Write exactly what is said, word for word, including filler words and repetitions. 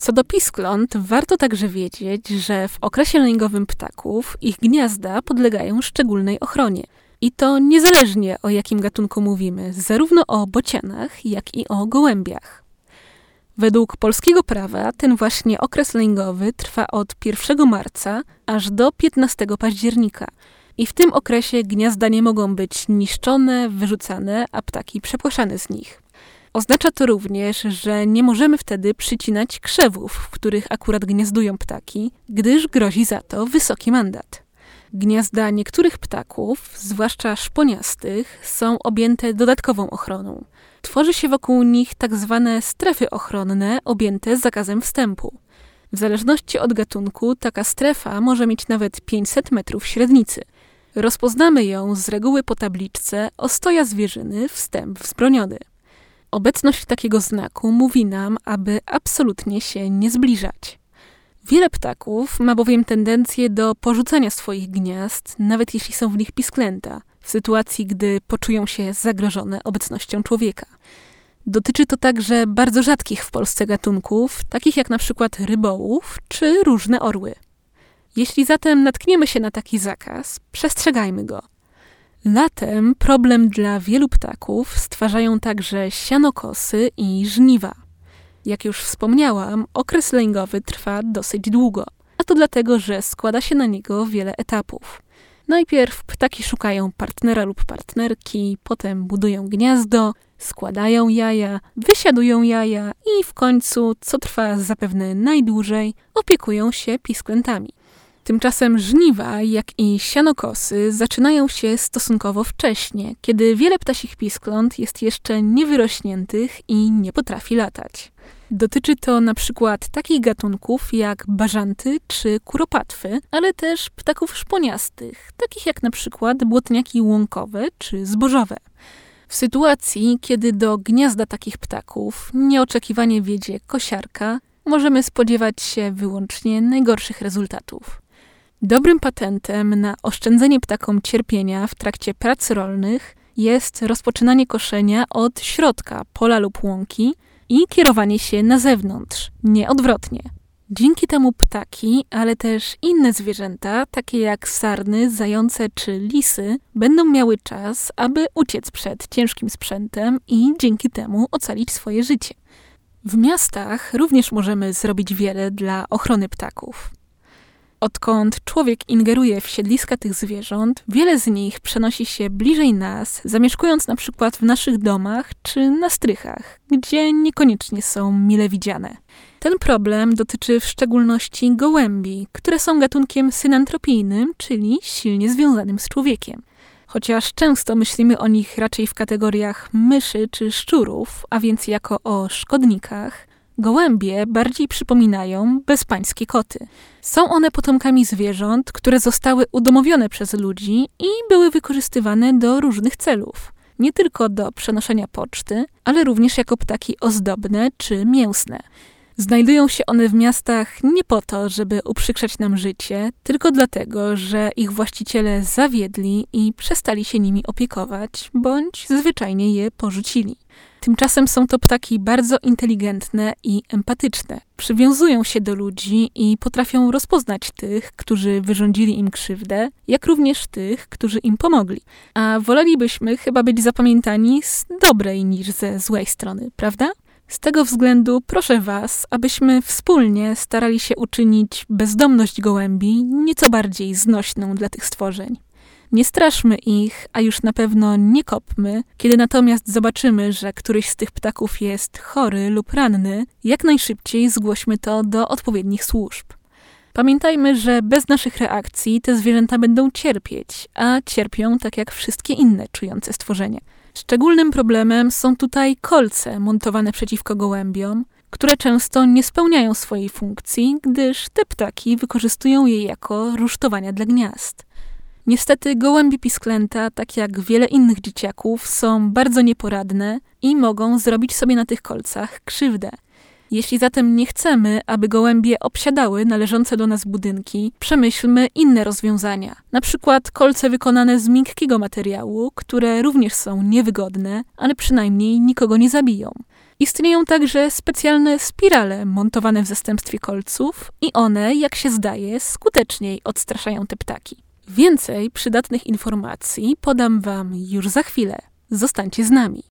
Co do piskląt, warto także wiedzieć, że w okresie lęgowym ptaków ich gniazda podlegają szczególnej ochronie. I to niezależnie o jakim gatunku mówimy, zarówno o bocianach, jak i o gołębiach. Według polskiego prawa ten właśnie okres lęgowy trwa od pierwszego marca aż do piętnastego października. I w tym okresie gniazda nie mogą być niszczone, wyrzucane, a ptaki przepłaszane z nich. Oznacza to również, że nie możemy wtedy przycinać krzewów, w których akurat gniazdują ptaki, gdyż grozi za to wysoki mandat. Gniazda niektórych ptaków, zwłaszcza szponiastych, są objęte dodatkową ochroną. Tworzy się wokół nich tak zwane strefy ochronne objęte zakazem wstępu. W zależności od gatunku taka strefa może mieć nawet pięćset metrów średnicy. Rozpoznamy ją z reguły po tabliczce ostoja zwierzyny, wstęp wzbroniony. Obecność takiego znaku mówi nam, aby absolutnie się nie zbliżać. Wiele ptaków ma bowiem tendencję do porzucania swoich gniazd, nawet jeśli są w nich pisklęta, w sytuacji, gdy poczują się zagrożone obecnością człowieka. Dotyczy to także bardzo rzadkich w Polsce gatunków, takich jak na przykład rybołów czy różne orły. Jeśli zatem natkniemy się na taki zakaz, przestrzegajmy go. Latem problem dla wielu ptaków stwarzają także sianokosy i żniwa. Jak już wspomniałam, okres lęgowy trwa dosyć długo, a to dlatego, że składa się na niego wiele etapów. Najpierw ptaki szukają partnera lub partnerki, potem budują gniazdo, składają jaja, wysiadują jaja i w końcu, co trwa zapewne najdłużej, opiekują się pisklętami. Tymczasem żniwa, jak i sianokosy zaczynają się stosunkowo wcześnie, kiedy wiele ptasich piskląt jest jeszcze niewyrośniętych i nie potrafi latać. Dotyczy to na przykład takich gatunków jak bażanty czy kuropatwy, ale też ptaków szponiastych, takich jak na przykład błotniaki łąkowe czy zbożowe. W sytuacji, kiedy do gniazda takich ptaków nieoczekiwanie wiedzie kosiarka, możemy spodziewać się wyłącznie najgorszych rezultatów. Dobrym patentem na oszczędzenie ptakom cierpienia w trakcie prac rolnych jest rozpoczynanie koszenia od środka pola lub łąki i kierowanie się na zewnątrz, nie odwrotnie. Dzięki temu ptaki, ale też inne zwierzęta, takie jak sarny, zające czy lisy, będą miały czas, aby uciec przed ciężkim sprzętem i dzięki temu ocalić swoje życie. W miastach również możemy zrobić wiele dla ochrony ptaków. Odkąd człowiek ingeruje w siedliska tych zwierząt, wiele z nich przenosi się bliżej nas, zamieszkując na przykład w naszych domach czy na strychach, gdzie niekoniecznie są mile widziane. Ten problem dotyczy w szczególności gołębi, które są gatunkiem synantropijnym, czyli silnie związanym z człowiekiem. Chociaż często myślimy o nich raczej w kategoriach myszy czy szczurów, a więc jako o szkodnikach, gołębie bardziej przypominają bezpańskie koty. Są one potomkami zwierząt, które zostały udomowione przez ludzi i były wykorzystywane do różnych celów. Nie tylko do przenoszenia poczty, ale również jako ptaki ozdobne czy mięsne. Znajdują się one w miastach nie po to, żeby uprzykrzać nam życie, tylko dlatego, że ich właściciele zawiedli i przestali się nimi opiekować, bądź zwyczajnie je porzucili. Tymczasem są to ptaki bardzo inteligentne i empatyczne. Przywiązują się do ludzi i potrafią rozpoznać tych, którzy wyrządzili im krzywdę, jak również tych, którzy im pomogli. A wolelibyśmy chyba być zapamiętani z dobrej niż ze złej strony, prawda? Z tego względu proszę Was, abyśmy wspólnie starali się uczynić bezdomność gołębi nieco bardziej znośną dla tych stworzeń. Nie straszmy ich, a już na pewno nie kopmy. Kiedy natomiast zobaczymy, że któryś z tych ptaków jest chory lub ranny, jak najszybciej zgłośmy to do odpowiednich służb. Pamiętajmy, że bez naszych reakcji te zwierzęta będą cierpieć, a cierpią tak jak wszystkie inne czujące stworzenia. Szczególnym problemem są tutaj kolce montowane przeciwko gołębiom, które często nie spełniają swojej funkcji, gdyż te ptaki wykorzystują je jako rusztowania dla gniazd. Niestety gołębie pisklęta, tak jak wiele innych dzieciaków, są bardzo nieporadne i mogą zrobić sobie na tych kolcach krzywdę. Jeśli zatem nie chcemy, aby gołębie obsiadały należące do nas budynki, przemyślmy inne rozwiązania. Na przykład kolce wykonane z miękkiego materiału, które również są niewygodne, ale przynajmniej nikogo nie zabiją. Istnieją także specjalne spirale montowane w zastępstwie kolców i one, jak się zdaje, skuteczniej odstraszają te ptaki. Więcej przydatnych informacji podam Wam już za chwilę. Zostańcie z nami.